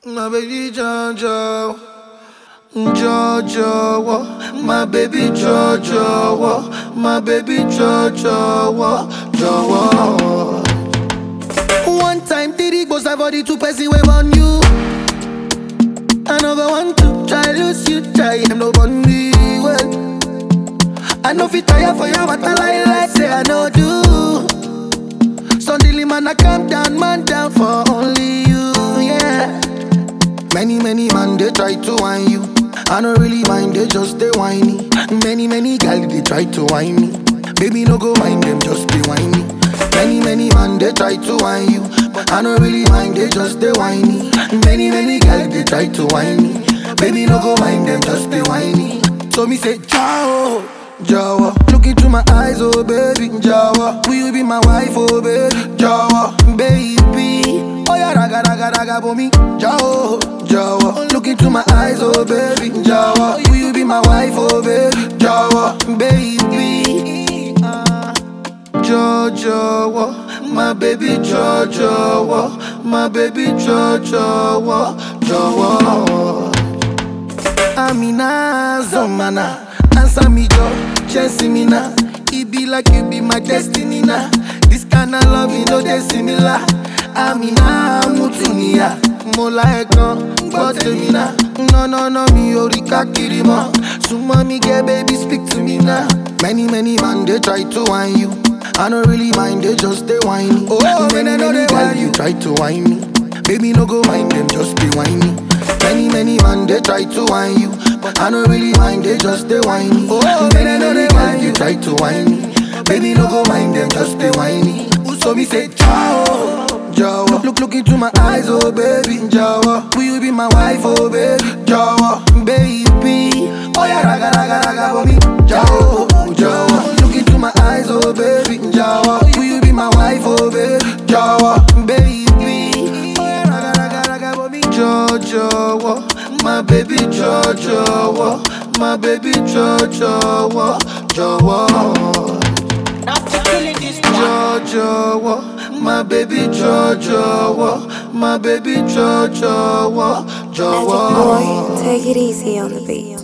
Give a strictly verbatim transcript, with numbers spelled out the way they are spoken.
My baby Jojo, Jojo, my baby Jojo, my baby Jojo, Jojo. One time, Diddy goes for the two person wave on you. I never want to try lose you, try them no bunny well. I know fit tire for you, but I lie like say I know do. Suddenly man I calm down, man down for only you, yeah. Many, many man, they try to whine you. I don't really mind, they just they whiny. Many, many gal, they try to whine me. Baby, no go mind them, just they whiny. Many, many man, they try to whine you. But I don't really mind, they just they whiny. Many, many gal, they try to whine me. Baby, no go mind them, just they whiny. So me say, ciao, Jawa. Look into my eyes, oh baby, Jawa. Will you be my wife, oh baby, Jawa, baby. Oh yeah, raga, raga, raga, for me, Jawa, Jawa. Look into my eyes, oh baby, Jawa. Will you be my wife, oh baby, Jawa, baby. Jojo, my baby Jojo, my baby Jojo, Jojo. Amina, Zomana, answer me, Jo, chasing me now. It be like you be my destiny now. This kind of love, you know, they similar. Amina, Mutinia, Mola Ekon, Botemina. No, no, no, me, Orika Kirima. So, mommy, get baby, speak to me now. Many, many man, they try to whine you. I don't really mind, they just they whiny. Oh, many, many, many girl, you try to whine me. Baby, no go mind them, just be whiny. Many, many man, they try to whine you. But I don't really mind, they just they whiny. Oh, many, many girl, you try to whine me. Baby, no go mind them, just they whiny. So me say, ciao, Jawa. Look, look into my eyes, oh baby, Jawa. Will you be my wife, oh baby, Jawa, baby. Oh yeah, raga, raga, raga, for me, Jawa, Jawa. Look into my eyes, oh baby, Jawa. Will you be my wife, oh baby, Jawa, baby. Oh yeah, raga, raga, raga, for me, Jojo, my baby Jojo, my baby Jojo, Jojo. Jojo, my baby Jojo, my baby Jojo, Jojo. Magic boy, take it easy on the beat.